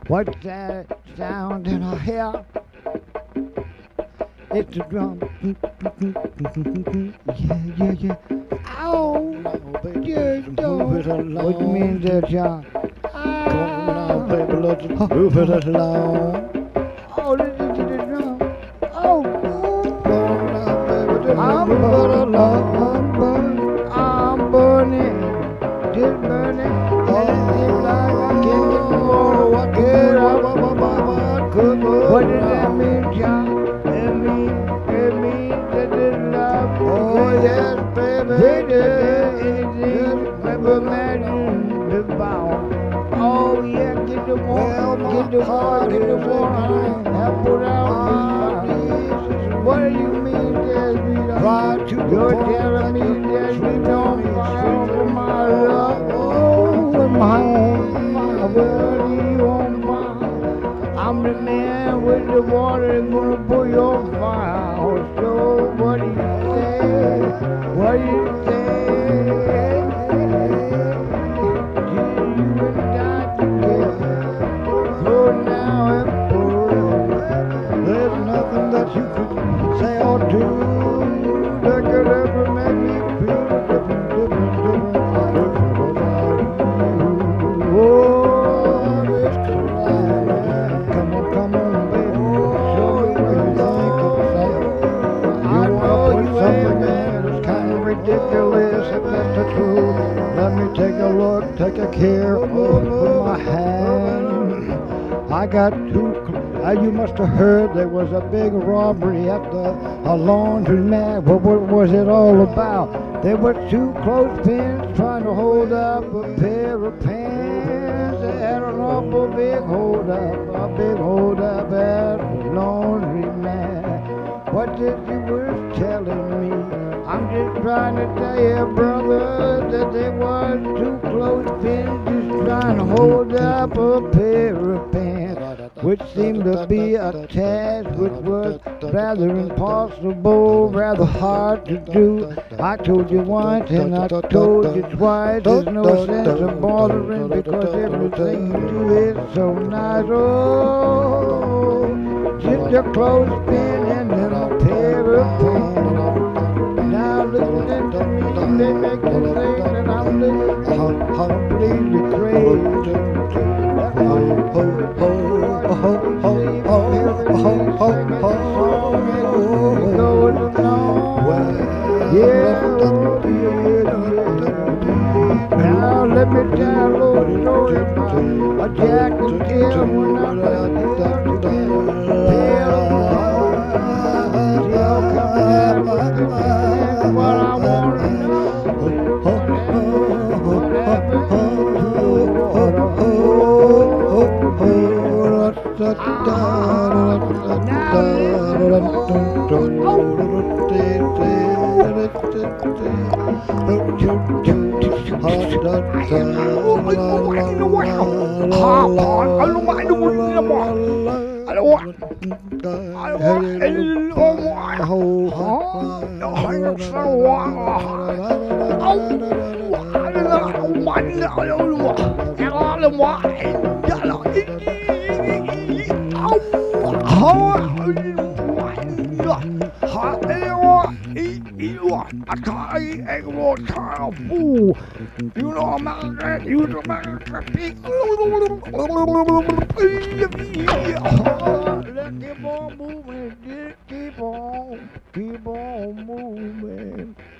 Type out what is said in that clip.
What's that sound in I hear? It's a drum. Yeah, yeah, yeah. Ow! Just don't. Move it along. What you mean there, John? Come on now, baby, let's move it along. Oh, listen to the drum. Oh, Come on now, baby, let's I'm move it along. burning. I'm burning. Just burning. And it seems like I can't get the water. I get up. What does that mean, John? It means that this love. Oh, yes, baby. Anything ever imagine devour. Oh, yeah, get the water, get the water, get the water. Help put out these fires. What do you mean, there's me? Right to the You're point. telling me there's me on fire for my love. Oh, with my own fire, where are you on fire? I'm the man with the water that's gonna put your fire. So what do you say? What do you say? You and I together, flow now and forever. There's nothing that you could say or do That could ever make me feel different about you. Oh, it's crying. Come on, baby. Show me what you think of that. I You know wanna you put ain't something bad. in that's kind of ridiculous, if that's the truth. Let me take a look, take a care, put my hand. I got you must have heard there was a big robbery at a laundromat. What was it all about? There were two clothespins trying to hold up a pair of pants. They had an awful big hold up at the laundromat. What did you were telling me? I'm just trying to tell you, brother, that there was two clothespins just trying to hold up a pair of pants, which seemed to be a task which was rather impossible, rather hard to do. I told you once and I told you twice, there's no sense of bothering because everything you do is so nice. Oh, just a clothespin and then a pair of pants. Now listening to me, they make me think that I'm living completely crazy. Now let me tell a little story about a Jack and Jill when I was a kid. Jill coming out with the man, what I want to know. What happened You know about that, you know about that. Let's keep on moving, just keep on moving.